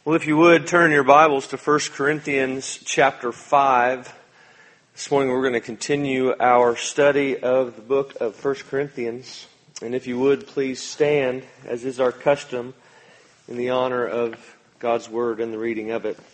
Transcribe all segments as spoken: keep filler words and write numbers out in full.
Well, if you would, turn your Bibles to First Corinthians chapter five. This morning we're going to continue our study of the book of First Corinthians. And if you would, please stand, as is our custom, in the honor of God's Word and the reading of it.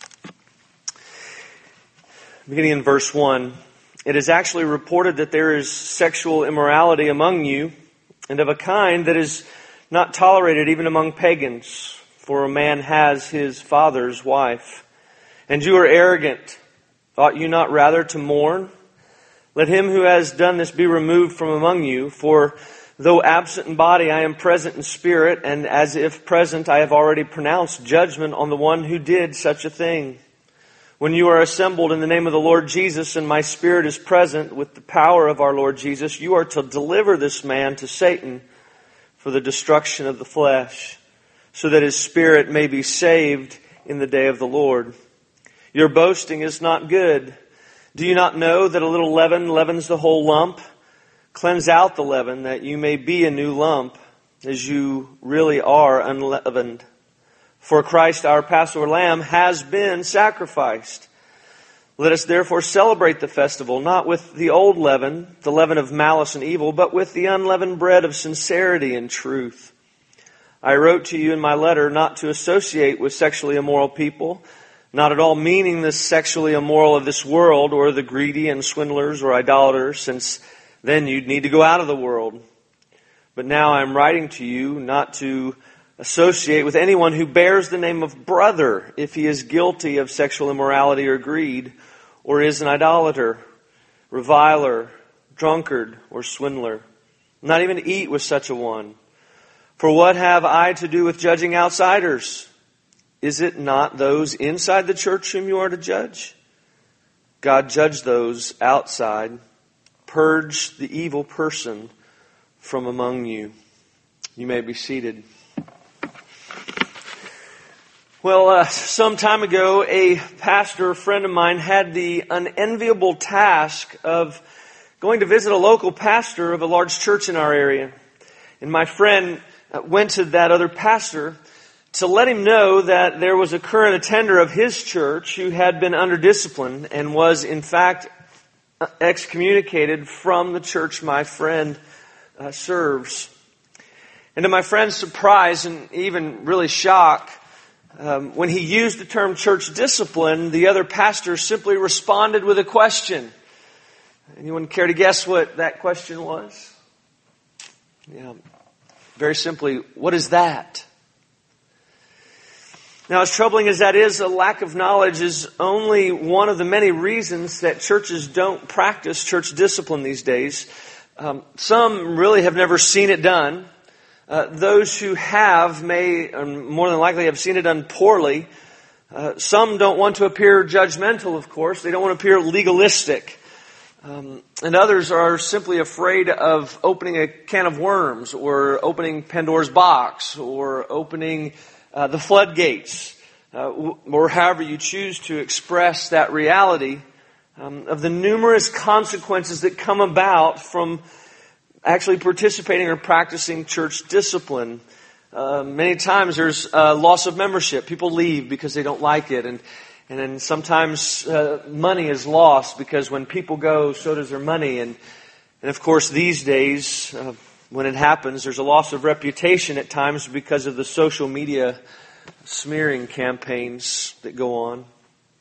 Beginning in verse one, it is actually reported that there is sexual immorality among you, and of a kind that is not tolerated even among pagans. For a man has his father's wife. And you are arrogant. Ought you not rather to mourn? Let him who has done this be removed from among you. For though absent in body, I am present in spirit, and as if present, I have already pronounced judgment on the one who did such a thing. When you are assembled in the name of the Lord Jesus, and my spirit is present with the power of our Lord Jesus, you are to deliver this man to Satan for the destruction of the flesh, so that his spirit may be saved in the day of the Lord. Your boasting is not good. Do you not know that a little leaven leavens the whole lump? Cleanse out the leaven, that you may be a new lump, as you really are unleavened. For Christ, our Passover lamb, has been sacrificed. Let us therefore celebrate the festival, not with the old leaven, the leaven of malice and evil, but with the unleavened bread of sincerity and truth. I wrote to you in my letter not to associate with sexually immoral people, not at all meaning the sexually immoral of this world or the greedy and swindlers or idolaters, since then you'd need to go out of the world. But now I'm writing to you not to associate with anyone who bears the name of brother if he is guilty of sexual immorality or greed, or is an idolater, reviler, drunkard, or swindler. Not even to eat with such a one. For what have I to do with judging outsiders? Is it not those inside the church whom you are to judge? God judge those outside. Purge the evil person from among you. You may be seated. Well, uh, some time ago, a pastor, a friend of mine, had the unenviable task of going to visit a local pastor of a large church in our area. And my friend went to that other pastor to let him know that there was a current attender of his church who had been under discipline and was in fact excommunicated from the church my friend uh, serves. And to my friend's surprise and even really shock, um, when he used the term church discipline, the other pastor simply responded with a question. Anyone care to guess what that question was? Yeah. Very simply, what is that? Now, as troubling as that is, a lack of knowledge is only one of the many reasons that churches don't practice church discipline these days. Um, some really have never seen it done. Uh, those who have may, um, more than likely, have seen it done poorly. Uh, some don't want to appear judgmental, of course. They don't want to appear legalistic. Um, and others are simply afraid of opening a can of worms or opening Pandora's box or opening uh, the floodgates uh, or however you choose to express that reality um, of the numerous consequences that come about from actually participating or practicing church discipline. Uh, many times there's uh, loss of membership. People leave because they don't like it, and And then sometimes uh, money is lost because when people go, so does their money. And, and of course, these days, uh, when it happens, there's a loss of reputation at times because of the social media smearing campaigns that go on.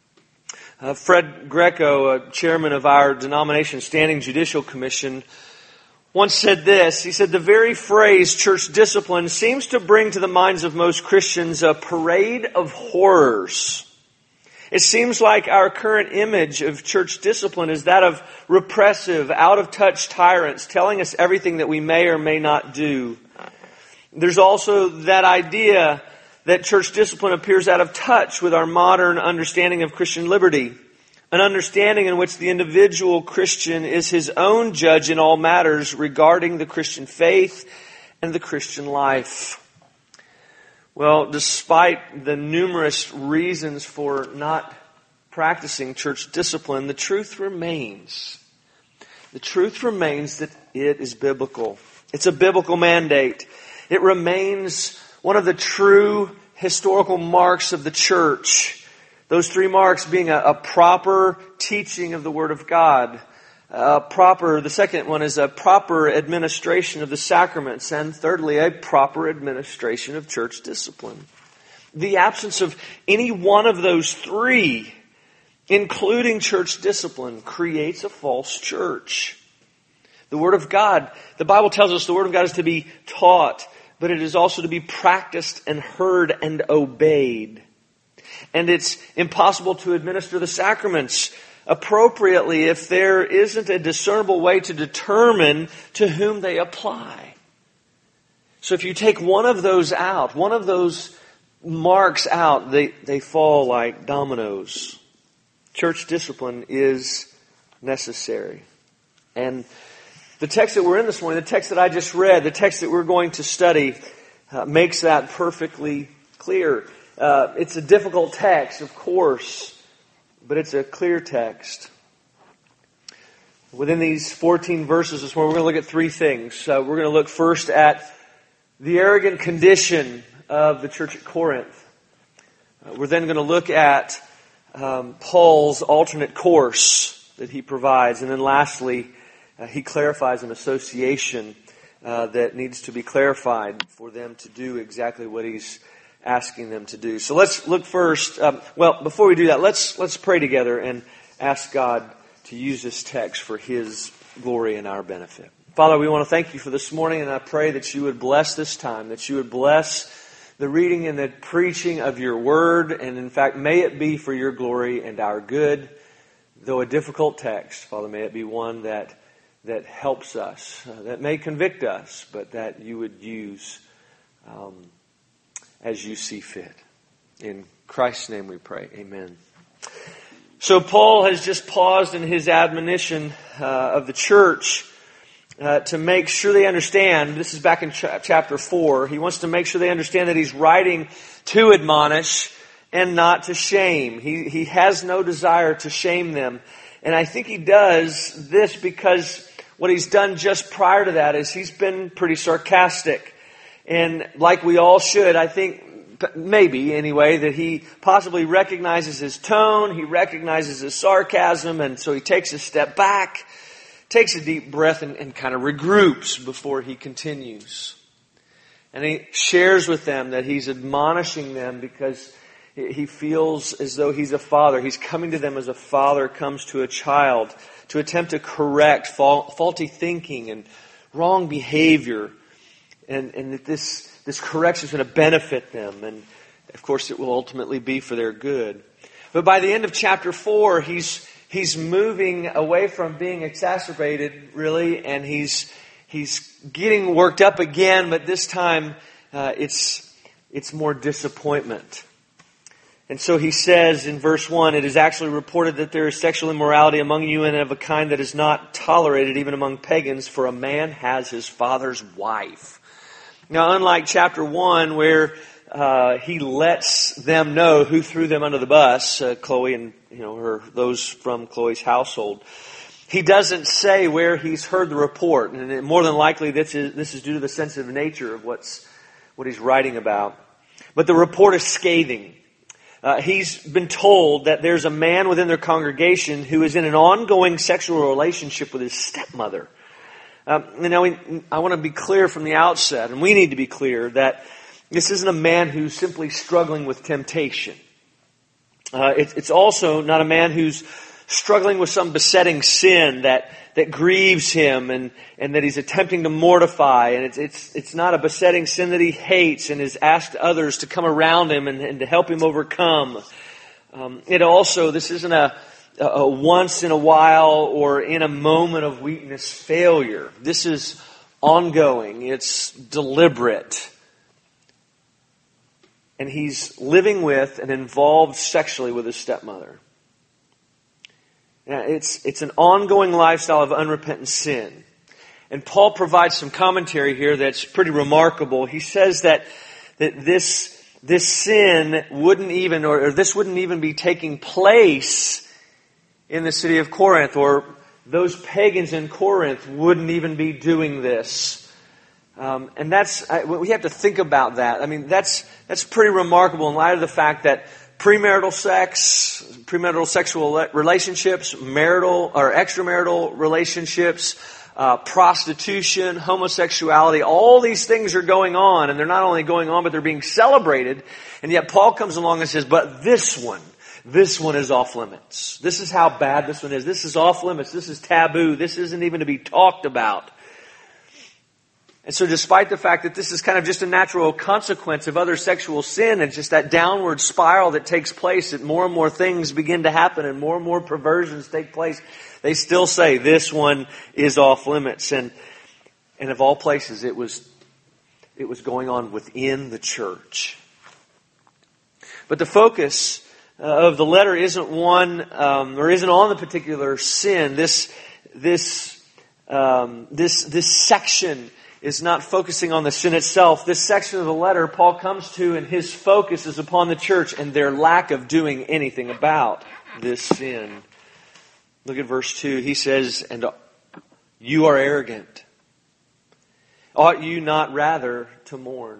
Uh, Fred Greco, uh, chairman of our denomination Standing Judicial Commission, once said this. He said, the very phrase church discipline seems to bring to the minds of most Christians a parade of horrors. It seems like our current image of church discipline is that of repressive, out-of-touch tyrants telling us everything that we may or may not do. There's also that idea that church discipline appears out of touch with our modern understanding of Christian liberty, an understanding in which the individual Christian is his own judge in all matters regarding the Christian faith and the Christian life. Well, despite the numerous reasons for not practicing church discipline, the truth remains. The truth remains that it is biblical. It's a biblical mandate. It remains one of the true historical marks of the church. Those three marks being a, a proper teaching of the Word of God. Uh, proper, the second one is a proper administration of the sacraments. And thirdly, a proper administration of church discipline. The absence of any one of those three, including church discipline, creates a false church. The Word of God, the Bible tells us the Word of God is to be taught, but it is also to be practiced and heard and obeyed. And it's impossible to administer the sacraments appropriately if there isn't a discernible way to determine to whom they apply. So if you take one of those out, one of those marks out, they, they fall like dominoes. Church discipline is necessary. And the text that we're in this morning, the text that I just read, the text that we're going to study, uh, makes that perfectly clear. Uh, it's a difficult text, of course, but it's a clear text. Within these fourteen verses this morning, we're going to look at three things. Uh, we're going to look first at the arrogant condition of the church at Corinth. Uh, we're then going to look at um, Paul's alternate course that he provides. And then lastly, Uh, he clarifies an association uh, that needs to be clarified for them to do exactly what he's asking them to do. So let's look first. Um, well, before we do that, let's let's pray together and ask God to use this text for His glory and our benefit. Father, we want to thank You for this morning, and I pray that You would bless this time, that You would bless the reading and the preaching of Your Word, and in fact, may it be for Your glory and our good. Though a difficult text, Father, may it be one that that helps us, uh, that may convict us, but that You would use um, as You see fit. In Christ's name we pray. Amen. So Paul has just paused in his admonition uh, of the church uh, to make sure they understand. This is back in ch- chapter four. He wants to make sure they understand that he's writing to admonish and not to shame. He, he has no desire to shame them. And I think he does this because what he's done just prior to that is he's been pretty sarcastic. And like we all should, I think, maybe anyway, that he possibly recognizes his tone, he recognizes his sarcasm, and so he takes a step back, takes a deep breath, and, and kind of regroups before he continues. And he shares with them that he's admonishing them because he feels as though he's a father. He's coming to them as a father comes to a child to attempt to correct faulty thinking and wrong behavior. And, and that this, this correction is going to benefit them. And of course it will ultimately be for their good. But by the end of chapter four, he's, he's moving away from being exacerbated, really. And he's, he's getting worked up again, but this time uh, it's, it's more disappointment. And so he says in verse one, it is actually reported that there is sexual immorality among you and of a kind that is not tolerated even among pagans, for a man has his father's wife. Now, unlike chapter one where uh, he lets them know who threw them under the bus, uh, Chloe and you know her those from Chloe's household, he doesn't say where he's heard the report. And more than likely this is, this is due to the sensitive nature of what's what he's writing about. But the report is scathing. Uh, he's been told that there's a man within their congregation who is in an ongoing sexual relationship with his stepmother. Um, you know, we, I want to be clear from the outset, and we need to be clear, that this isn't a man who's simply struggling with temptation. Uh, it, it's also not a man who's struggling with some besetting sin that that grieves him and, and that he's attempting to mortify. And it's it's it's not a besetting sin that he hates and has asked others to come around him and, and to help him overcome. Um, it also, this isn't a, a once in a while or in a moment of weakness failure. This is ongoing. It's deliberate. And he's living with and involved sexually with his stepmother. Now, it's, it's an ongoing lifestyle of unrepentant sin. And Paul provides some commentary here that's pretty remarkable. He says that, that this, this sin wouldn't even, or, or this wouldn't even be taking place in the city of Corinth, or those pagans in Corinth wouldn't even be doing this. Um, and that's, I, we have to think about that. I mean, that's, that's pretty remarkable in light of the fact that premarital sex, premarital sexual relationships, marital or extramarital relationships, uh, prostitution, homosexuality, all these things are going on, and they're not only going on, but they're being celebrated. And yet Paul comes along and says, but this one, this one is off limits. This is how bad this one is. This is off limits. This is taboo. This isn't even to be talked about. And so despite the fact that this is kind of just a natural consequence of other sexual sin and just that downward spiral that takes place, that more and more things begin to happen and more and more perversions take place, they still say this one is off limits. And and of all places, it was it was going on within the church. But the focus uh, of the letter isn't one um, or isn't on the particular sin. This this um, this this section is not focusing on the sin itself. This section of the letter Paul comes to, and his focus is upon the church and their lack of doing anything about this sin. Look at verse two. He says, and you are arrogant. Ought you not rather to mourn?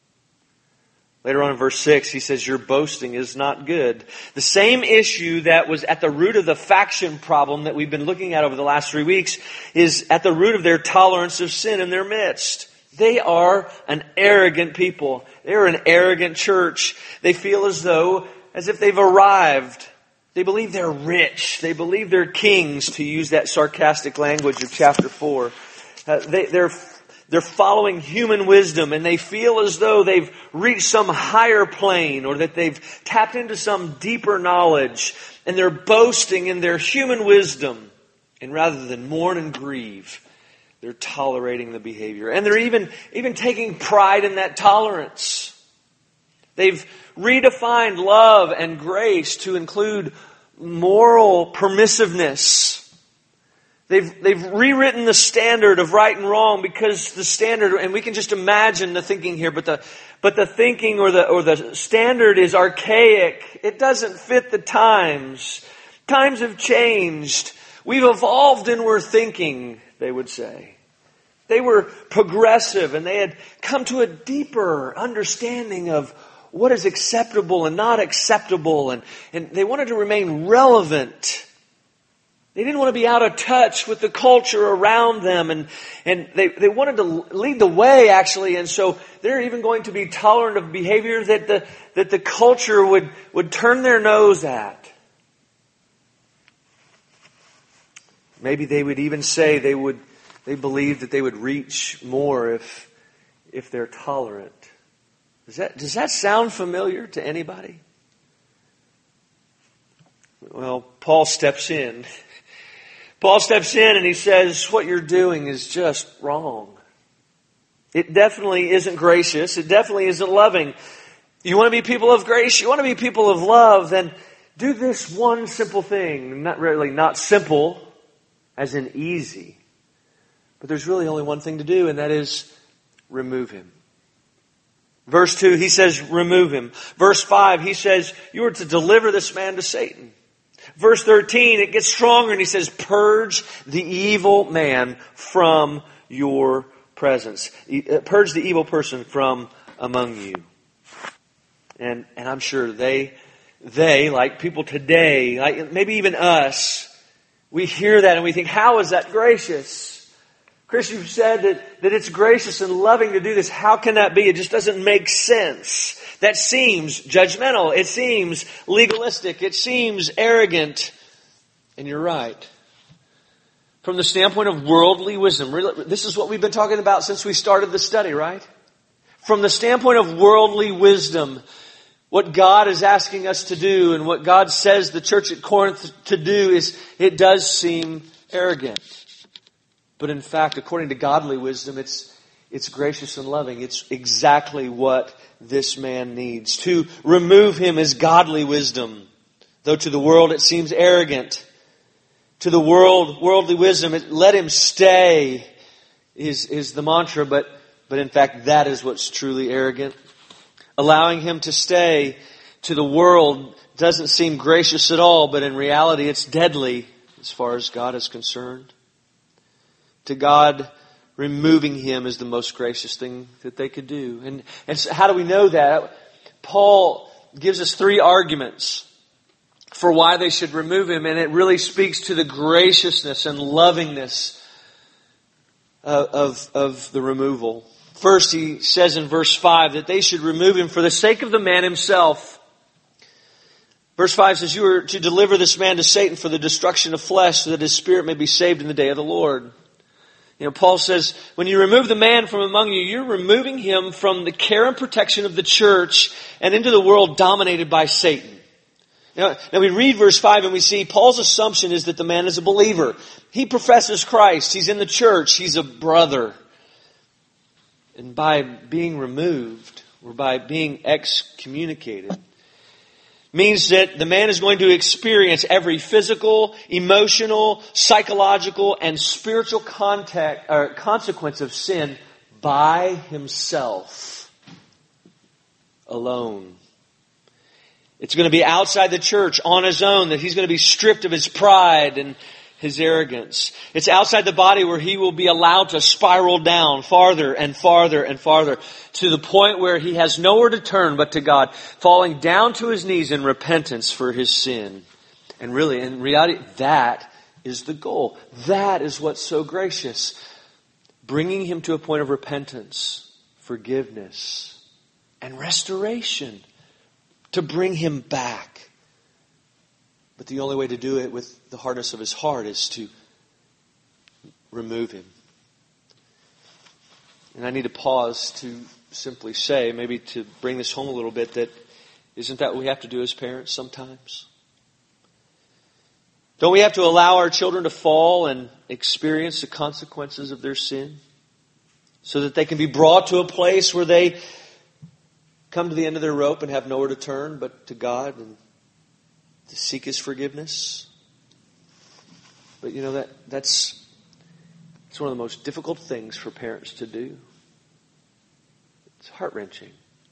Later on in verse six, he says, your boasting is not good. The same issue that was at the root of the faction problem that we've been looking at over the last three weeks is at the root of their tolerance of sin in their midst. They are an arrogant people. They are an arrogant church. They feel as though, as if they've arrived. They believe they're rich. They believe they're kings, to use that sarcastic language of chapter four. Uh, they, they're They're following human wisdom, and they feel as though they've reached some higher plane or that they've tapped into some deeper knowledge, and they're boasting in their human wisdom. And rather than mourn and grieve, they're tolerating the behavior. And they're even, even taking pride in that tolerance. They've redefined love and grace to include moral permissiveness. They've, they've rewritten the standard of right and wrong because the standard, and we can just imagine the thinking here, but the, but the thinking or the, or the standard is archaic. It doesn't fit the times. Times have changed. We've evolved in our thinking, they would say. They were progressive, and they had come to a deeper understanding of what is acceptable and not acceptable, and, and they wanted to remain relevant. They didn't want to be out of touch with the culture around them, and, and they, they wanted to lead the way, actually, and so they're even going to be tolerant of behavior that the, that the culture would, would turn their nose at. Maybe they would even say they would they believed that they would reach more if if they're tolerant. Does that does that sound familiar to anybody? Well, Paul steps in. Paul steps in and he says, what you're doing is just wrong. It definitely isn't gracious. It definitely isn't loving. You want to be people of grace? You want to be people of love? Then do this one simple thing. Not really, not simple as in easy. But there's really only one thing to do, and that is remove him. Verse two, he says, remove him. Verse five, he says, you are to deliver this man to Satan. Verse thirteen, it gets stronger, and he says, purge the evil man from your presence. Purge the evil person from among you. And and I'm sure they, they, like people today, like maybe even us, we hear that and we think, how is that gracious? Chris, you've said that, that it's gracious and loving to do this. How can that be? It just doesn't make sense. That seems judgmental. It seems legalistic. It seems arrogant. And you're right. From the standpoint of worldly wisdom, this is what we've been talking about since we started the study, right? From the standpoint of worldly wisdom, what God is asking us to do and what God says the church at Corinth to do is, it does seem arrogant. But in fact, according to godly wisdom, it's it's gracious and loving. It's exactly what this man needs. To remove him is godly wisdom. Though to the world it seems arrogant. To the world, worldly wisdom, it, let him stay is, is the mantra. But, but in fact, that is what's truly arrogant. Allowing him to stay to the world doesn't seem gracious at all, but in reality it's deadly as far as God is concerned. To God, removing him is the most gracious thing that they could do. And, and so how do we know that? Paul gives us three arguments for why they should remove him, and it really speaks to the graciousness and lovingness of, of, of the removal. First, he says in verse five that they should remove him for the sake of the man himself. Verse five says, you are to deliver this man to Satan for the destruction of flesh, so that his spirit may be saved in the day of the Lord. You know, Paul says, when you remove the man from among you, you're removing him from the care and protection of the church and into the world dominated by Satan. Now, now we read verse five and we see Paul's assumption is that the man is a believer. He professes Christ. He's in the church. He's a brother. And by being removed, or by being excommunicated, means that the man is going to experience every physical, emotional, psychological, and spiritual contact, or consequence of sin by himself, alone. It's going to be outside the church, on his own, that he's going to be stripped of his pride and his arrogance. It's outside the body where he will be allowed to spiral down farther and farther and farther to the point where he has nowhere to turn but to God, falling down to his knees in repentance for his sin. And really, in reality, that is the goal. That is what's so gracious. Bringing him to a point of repentance, forgiveness, and restoration to bring him back. But the only way to do it with the hardness of his heart is to remove him. And I need to pause to simply say, maybe to bring this home a little bit, that isn't that what we have to do as parents sometimes? Don't we have to allow our children to fall and experience the consequences of their sin so that they can be brought to a place where they come to the end of their rope and have nowhere to turn but to God and to seek His forgiveness? But you know, that that's it's one of the most difficult things for parents to do. It's heart-wrenching.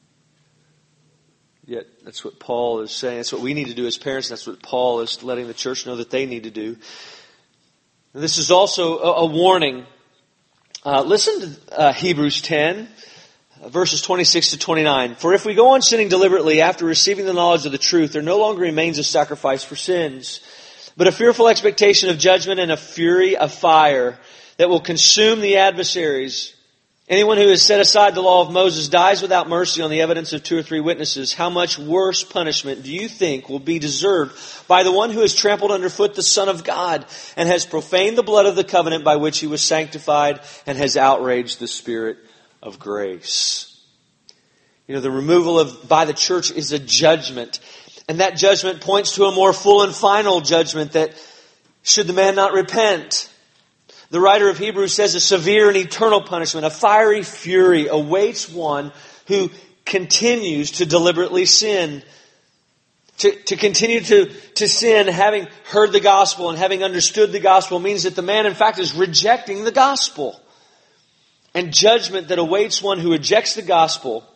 Yet that's what Paul is saying. That's what we need to do as parents. That's what Paul is letting the church know that they need to do. And this is also a, a warning. Uh, listen to uh, Hebrews ten. Verses twenty-six to twenty-nine. For if we go on sinning deliberately after receiving the knowledge of the truth, there no longer remains a sacrifice for sins, but a fearful expectation of judgment and a fury of fire that will consume the adversaries. Anyone who has set aside the law of Moses dies without mercy on the evidence of two or three witnesses. How much worse punishment do you think will be deserved by the one who has trampled underfoot the Son of God and has profaned the blood of the covenant by which he was sanctified and has outraged the Spirit of grace? You know, the removal of by the church is a judgment. And that judgment points to a more full and final judgment that should the man not repent. The writer of Hebrews says a severe and eternal punishment, a fiery fury awaits one who continues to deliberately sin. To, to continue to, to sin, having heard the gospel and having understood the gospel, means that the man in fact is rejecting the gospel. And judgment that awaits one who rejects the gospel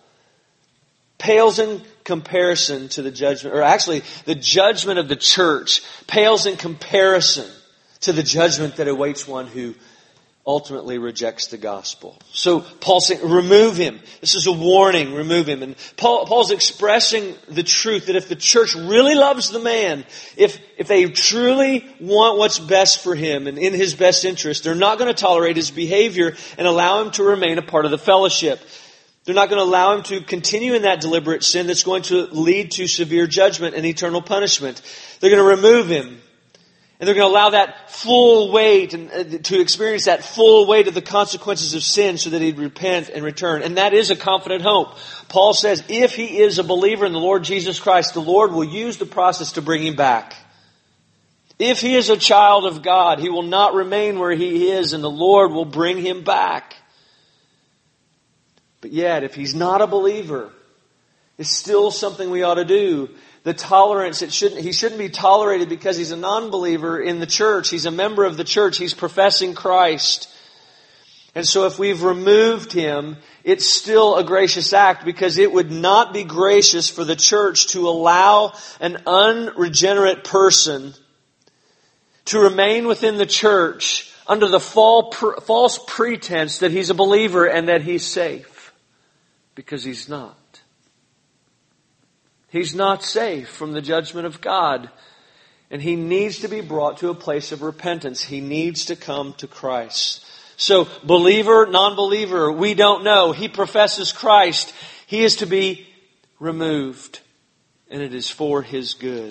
pales in comparison to the judgment, or actually the judgment of the church pales in comparison to the judgment that awaits one who ultimately rejects the gospel. So Paul's saying, remove him. This is a warning, remove him. And Paul, Paul's expressing the truth that if the church really loves the man, if, if they truly want what's best for him and in his best interest, they're not going to tolerate his behavior and allow him to remain a part of the fellowship. They're not going to allow him to continue in that deliberate sin that's going to lead to severe judgment and eternal punishment. They're going to remove him. And they're going to allow that full weight and to experience that full weight of the consequences of sin so that he'd repent and return. And that is a confident hope. Paul says if he is a believer in the Lord Jesus Christ, the Lord will use the process to bring him back. If he is a child of God, he will not remain where he is, and the Lord will bring him back. But yet, if he's not a believer, it's still something we ought to do. The tolerance, it shouldn't, he shouldn't be tolerated because he's a non-believer in the church. He's a member of the church. He's professing Christ. And so if we've removed him, it's still a gracious act, because it would not be gracious for the church to allow an unregenerate person to remain within the church under the false pretense that he's a believer and that he's safe. Because he's not. He's not safe from the judgment of God. And he needs to be brought to a place of repentance. He needs to come to Christ. So, believer, non-believer, we don't know. He professes Christ. He is to be removed. And it is for his good.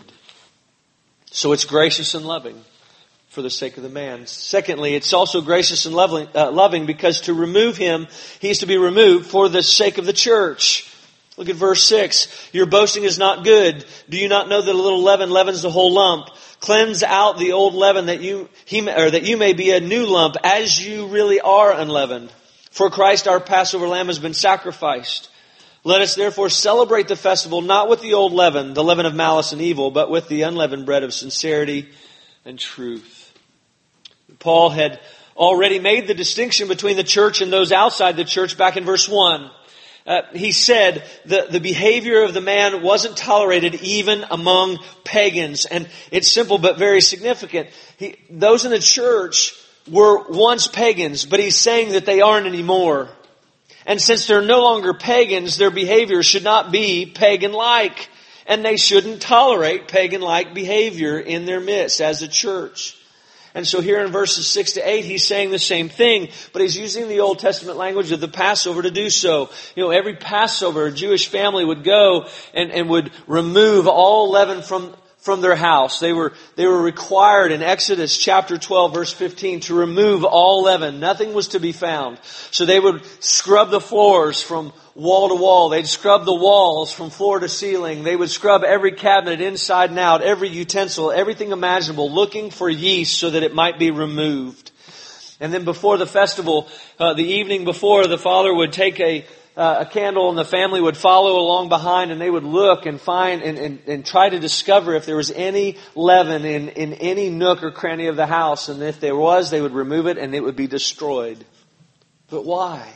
So it's gracious and loving for the sake of the man. Secondly, it's also gracious and loving, uh, loving because to remove him, he is to be removed for the sake of the church. Look at verse six. Your boasting is not good. Do you not know that a little leaven leavens the whole lump? Cleanse out the old leaven that you he or that you may be a new lump, as you really are unleavened. For Christ our Passover lamb has been sacrificed. Let us therefore celebrate the festival not with the old leaven, the leaven of malice and evil, but with the unleavened bread of sincerity and truth. Paul had already made the distinction between the church and those outside the church back in verse one. Uh, he said the, the behavior of the man wasn't tolerated even among pagans. And it's simple but very significant. He, those in the church were once pagans, but he's saying that they aren't anymore. And since they're no longer pagans, their behavior should not be pagan-like. And they shouldn't tolerate pagan-like behavior in their midst as a church. And so here in verses six to eight, he's saying the same thing, but he's using the Old Testament language of the Passover to do so. You know, every Passover, a Jewish family would go and, and would remove all leaven from, from their house. They were, they were required in Exodus chapter twelve, verse fifteen, to remove all leaven. Nothing was to be found. So they would scrub the floors from wall to wall. They'd scrub the walls from floor to ceiling. They would scrub every cabinet inside and out, every utensil, everything imaginable, looking for yeast so that it might be removed. And then before the festival, uh, the evening before, the father would take a uh, a candle and the family would follow along behind, and they would look and find and, and, and try to discover if there was any leaven in, in any nook or cranny of the house. And if there was, they would remove it and it would be destroyed. But why?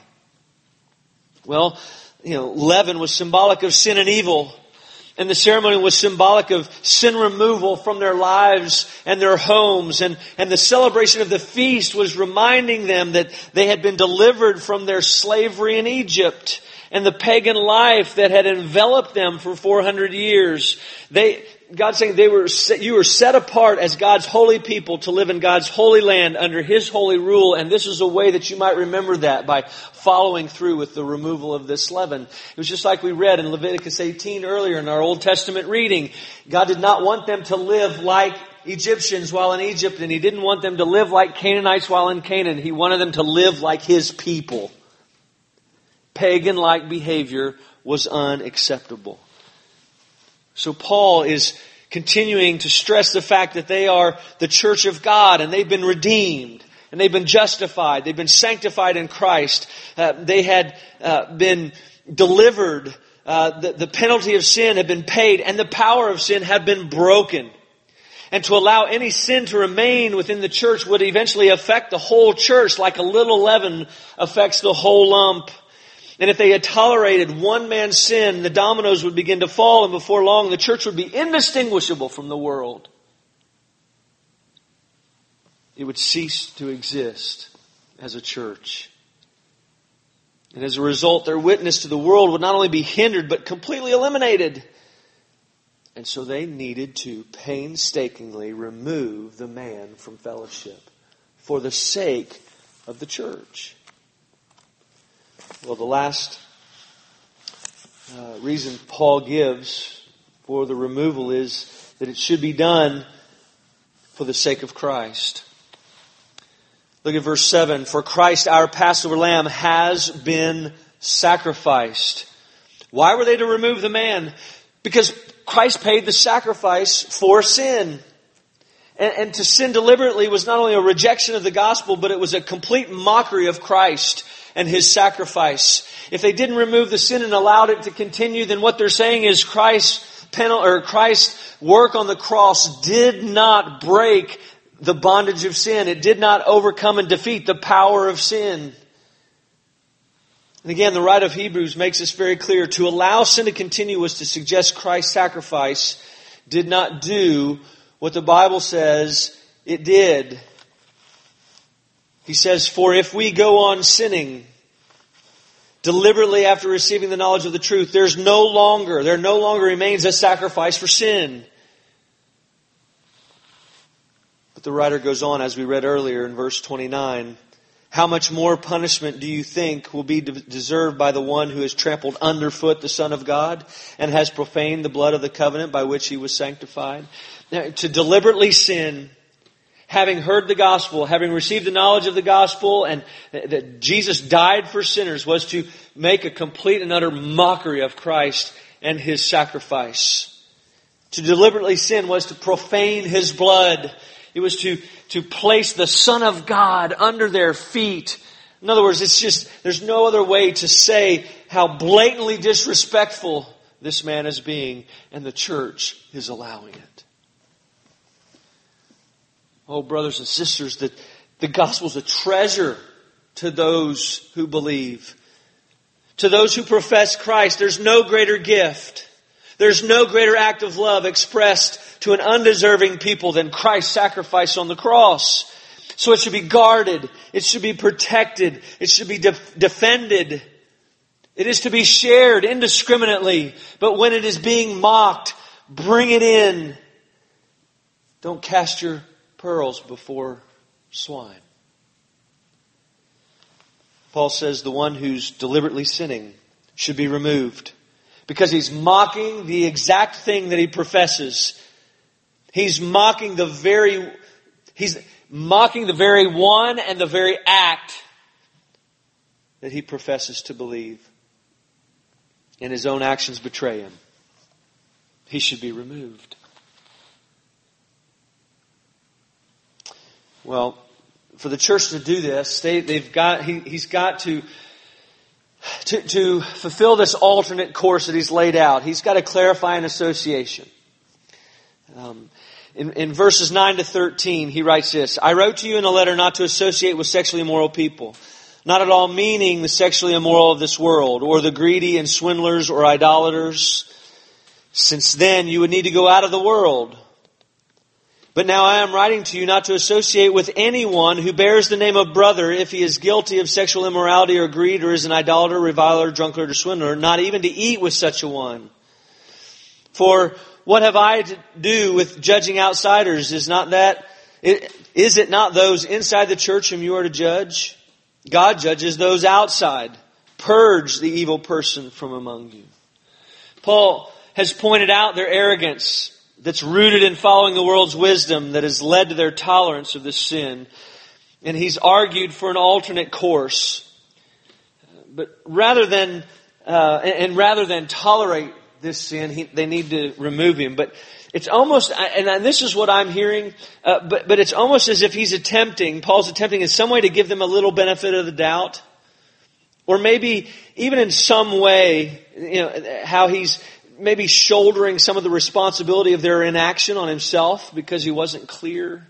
Well, you know, leaven was symbolic of sin and evil. And the ceremony was symbolic of sin removal from their lives and their homes. And, and the celebration of the feast was reminding them that they had been delivered from their slavery in Egypt and the pagan life that had enveloped them for four hundred years. They, God's saying they were, you were set apart as God's holy people to live in God's holy land under His holy rule. And this is a way that you might remember that by following through with the removal of this leaven. It was just like we read in Leviticus eighteen earlier in our Old Testament reading. God did not want them to live like Egyptians while in Egypt, and He didn't want them to live like Canaanites while in Canaan. He wanted them to live like His people. Pagan-like behavior was unacceptable. So Paul is continuing to stress the fact that they are the church of God and they've been redeemed and they've been justified. They've been sanctified in Christ. Uh, they had uh, been delivered. Uh, the, the penalty of sin had been paid and the power of sin had been broken. And to allow any sin to remain within the church would eventually affect the whole church like a little leaven affects the whole lump. And if they had tolerated one man's sin, the dominoes would begin to fall, and before long the church would be indistinguishable from the world. It would cease to exist as a church. And as a result, their witness to the world would not only be hindered, but completely eliminated. And so they needed to painstakingly remove the man from fellowship for the sake of the church. Well, the last uh, reason Paul gives for the removal is that it should be done for the sake of Christ. Look at verse seven. For Christ, our Passover lamb, has been sacrificed. Why were they to remove the man? Because Christ paid the sacrifice for sin. And, and to sin deliberately was not only a rejection of the gospel, but it was a complete mockery of Christ and His sacrifice. If they didn't remove the sin and allowed it to continue, then what they're saying is Christ's penal or Christ's work on the cross did not break the bondage of sin. It did not overcome and defeat the power of sin. And again, the writer of Hebrews makes this very clear. To allow sin to continue was to suggest Christ's sacrifice did not do what the Bible says it did. He says, "For if we go on sinning deliberately after receiving the knowledge of the truth, there's no longer, there no longer remains a sacrifice for sin." But the writer goes on, as we read earlier in verse twenty-nine, "How much more punishment do you think will be deserved by the one who has trampled underfoot the Son of God and has profaned the blood of the covenant by which He was sanctified?" Now, to deliberately sin, having heard the gospel, having received the knowledge of the gospel, and that Jesus died for sinners, was to make a complete and utter mockery of Christ and His sacrifice. To deliberately sin was to profane His blood. It was to, to place the Son of God under their feet. In other words, it's just, there's no other way to say how blatantly disrespectful this man is being, and the church is allowing it. Oh, brothers and sisters, the, the gospel is a treasure to those who believe. To those who profess Christ, there's no greater gift. There's no greater act of love expressed to an undeserving people than Christ's sacrifice on the cross. So it should be guarded. It should be protected. It should be def- defended. It is to be shared indiscriminately. But when it is being mocked, bring it in. Don't cast your pearls before swine. Paul says the one who's deliberately sinning should be removed, because he's mocking the exact thing that he professes. He's mocking the very, he's mocking the very one and the very act that he professes to believe. And his own actions betray him. He should be removed. Well, for the church to do this, they, they've got, he, he's got to, to, to fulfill this alternate course that he's laid out. He's got to clarify an association. Um, in, in verses nine to thirteen, he writes this: "I wrote to you in a letter not to associate with sexually immoral people, not at all meaning the sexually immoral of this world, or the greedy and swindlers or idolaters, since then you would need to go out of the world. But now I am writing to you not to associate with anyone who bears the name of brother if he is guilty of sexual immorality or greed, or is an idolater, reviler, drunkard, or swindler, not even to eat with such a one. For what have I to do with judging outsiders? Is not that, is it not those inside the church whom you are to judge? God judges those outside. Purge the evil person from among you." Paul has pointed out their arrogance that's rooted in following the world's wisdom that has led to their tolerance of this sin. And he's argued for an alternate course. But rather than, uh, and rather than tolerate this sin, he, they need to remove him. But it's almost, and this is what I'm hearing, uh, but, but it's almost as if he's attempting, Paul's attempting in some way to give them a little benefit of the doubt. Or maybe even in some way, you know, how he's maybe shouldering some of the responsibility of their inaction on himself because he wasn't clear.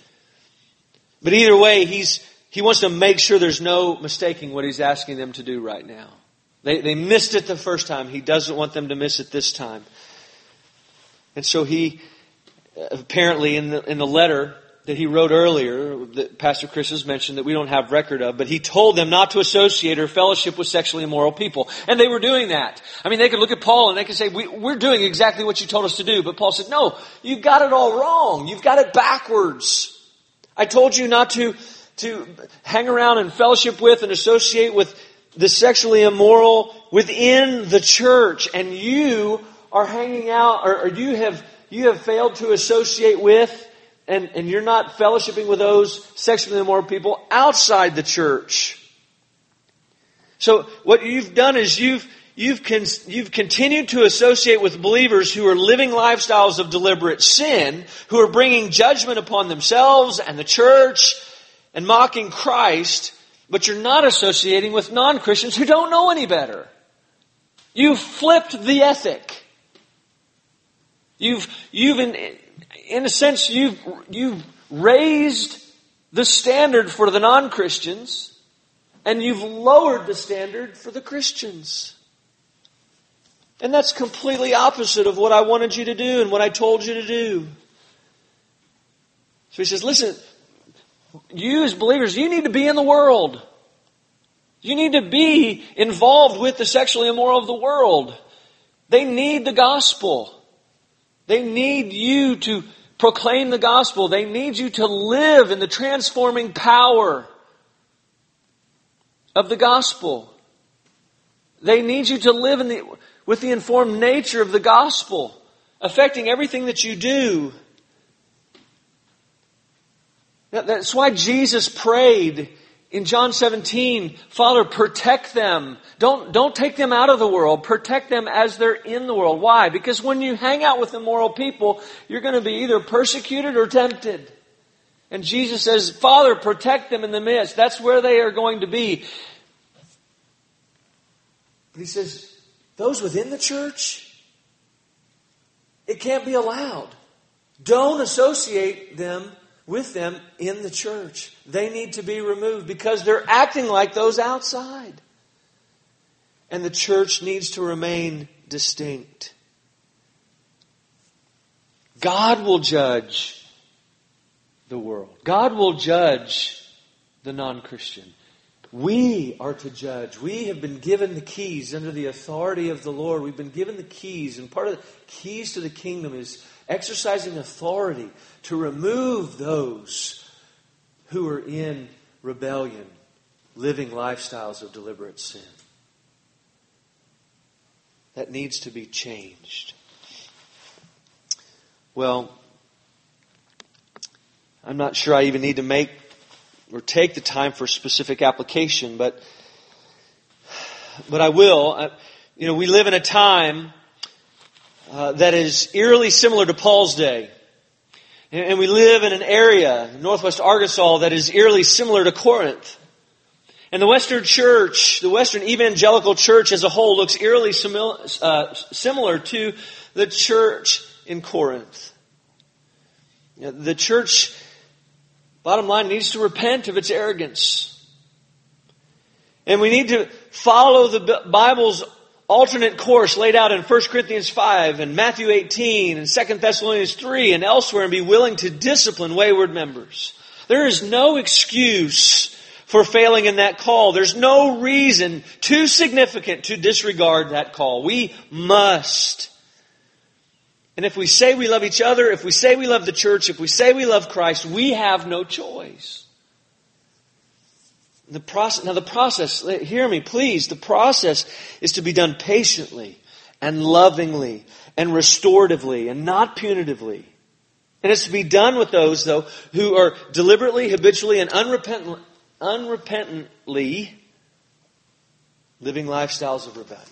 But either way, he's he wants to make sure there's no mistaking what he's asking them to do right now. They they missed it the first time. He doesn't want them to miss it this time. And so he apparently in the in the letter that he wrote earlier, that Pastor Chris has mentioned that we don't have record of, but he told them not to associate or fellowship with sexually immoral people. And they were doing that. I mean, they could look at Paul and they could say, we, we're doing exactly what you told us to do. But Paul said, no, you've got it all wrong. You've got it backwards. I told you not to, to hang around and fellowship with and associate with the sexually immoral within the church. And you are hanging out, or, or you have, you have failed to associate with And, and you're not fellowshipping with those sexually immoral people outside the church. So what you've done is you've you've con, you've continued to associate with believers who are living lifestyles of deliberate sin, who are bringing judgment upon themselves and the church and mocking Christ, but you're not associating with non-Christians who don't know any better. You've flipped the ethic. You've you've in, In a sense, you've, you've raised the standard for the non-Christians, and you've lowered the standard for the Christians. And that's completely opposite of what I wanted you to do and what I told you to do. So he says, listen, You as believers, you need to be in the world. You need to be involved with the sexually immoral of the world. They need the gospel. They need you to proclaim the gospel. They need you to live in the transforming power of the gospel. They need you to live in the, with the informed nature of the gospel, affecting everything that you do. That's why Jesus prayed in John seventeen, Father, protect them. Don't, don't take them out of the world. Protect them as they're in the world. Why? Because when you hang out with immoral people, you're going to be either persecuted or tempted. And Jesus says, Father, protect them in the midst. That's where they are going to be. But he says, those within the church, it can't be allowed. Don't associate them with them in the church. They need to be removed because they're acting like those outside. And the church needs to remain distinct. God will judge the world. God will judge the non-Christian. We are to judge. We have been given the keys under the authority of the Lord. We've been given the keys. And part of the keys to the kingdom is exercising authority to remove those who are in rebellion, living lifestyles of deliberate sin. That needs to be changed. Well, I'm not sure I even need to make or take the time for specific application, but but I will. I, you know, we live in a time uh, that is eerily similar to Paul's day. And, and we live in an area, northwest Arkansas, that is eerily similar to Corinth. And the Western church, the Western evangelical church as a whole, looks eerily simil- uh, similar to the church in Corinth. You know, the church, bottom line, needs to repent of its arrogance. And we need to follow the Bible's alternate course laid out in First Corinthians five and Matthew eighteen and Second Thessalonians three and elsewhere and be willing to discipline wayward members. There is no excuse for failing in that call. There's no reason too significant to disregard that call. We must. And if we say we love each other, if we say we love the church, if we say we love Christ, we have no choice. The process, now the process, hear me please, the process is to be done patiently and lovingly and restoratively and not punitively. And it's to be done with those, though, who are deliberately, habitually, and unrepentant, unrepentantly living lifestyles of rebellion.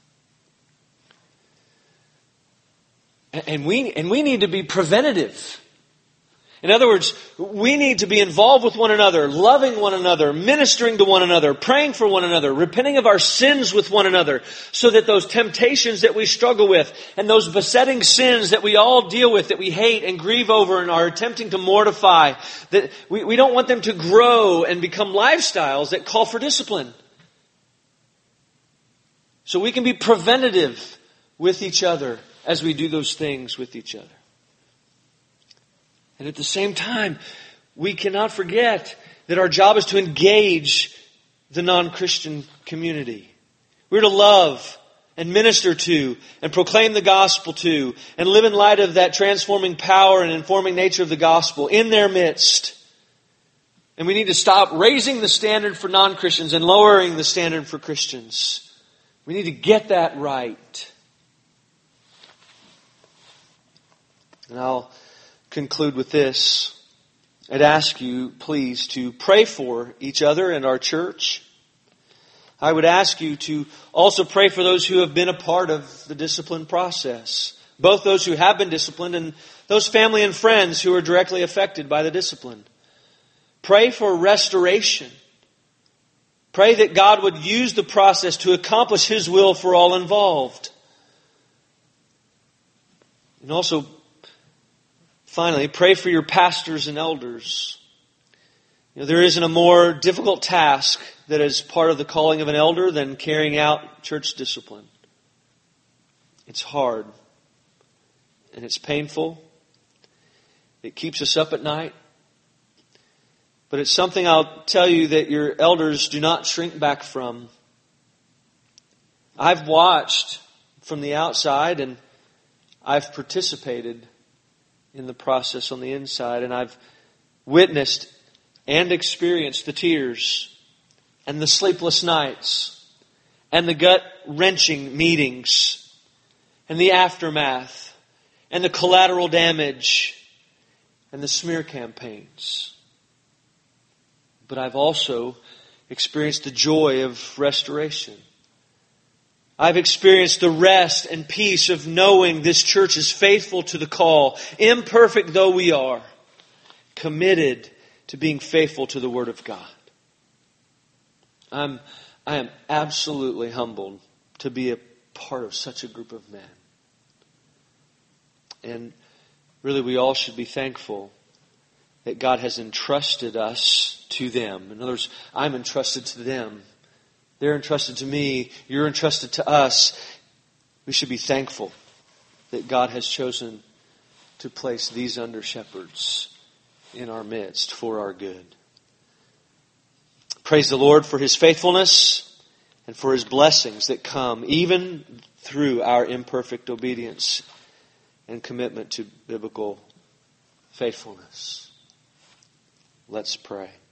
And we, and we need to be preventative. In other words, we need to be involved with one another, loving one another, ministering to one another, praying for one another, repenting of our sins with one another, so that those temptations that we struggle with and those besetting sins that we all deal with, that we hate and grieve over and are attempting to mortify, that we, we don't want them to grow and become lifestyles that call for discipline. So we can be preventative with each other as we do those things with each other. And at the same time, we cannot forget that our job is to engage the non-Christian community. We're to love and minister to and proclaim the gospel to and live in light of that transforming power and informing nature of the gospel in their midst. And we need to stop raising the standard for non-Christians and lowering the standard for Christians. We need to get that right. And I'll conclude with this. I'd ask you, please, to pray for each other and our church. I would ask you to also pray for those who have been a part of the discipline process. Both those who have been disciplined and those family and friends who are directly affected by the discipline. Pray for restoration. Pray that God would use the process to accomplish His will for all involved. And also, finally, pray for your pastors and elders. You know, there isn't a more difficult task that is part of the calling of an elder than carrying out church discipline. It's hard. And it's painful. It keeps us up at night. But it's something I'll tell you that your elders do not shrink back from. I've watched from the outside and I've participated in the process on the inside, and I've witnessed and experienced the tears and the sleepless nights and the gut-wrenching meetings and the aftermath and the collateral damage and the smear campaigns. But I've also experienced the joy of restoration. I've experienced the rest and peace of knowing this church is faithful to the call, imperfect though we are, committed to being faithful to the Word of God. I'm, I am absolutely humbled to be a part of such a group of men. And really we all should be thankful that God has entrusted us to them. In other words, I'm entrusted to them. They're entrusted to me. You're entrusted to us. We should be thankful that God has chosen to place these under shepherds in our midst for our good. Praise the Lord for His faithfulness and for His blessings that come even through our imperfect obedience and commitment to biblical faithfulness. Let's pray.